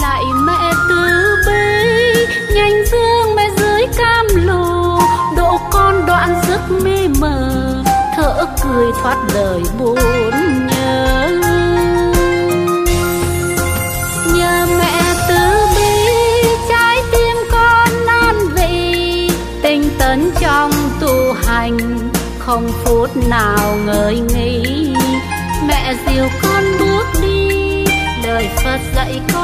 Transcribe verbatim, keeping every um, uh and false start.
Lạy mẹ từ bi, nhanh dương mẹ dưới cam lù, độ con đoạn giấc mê mờ, thở cười thoát đời buồn nhớ. Nhờ mẹ từ bi, trái tim con an vị, tinh tấn trong tu hành, không phút nào ngơi nghỉ. Mẹ dìu con bước đi, lời Phật dạy con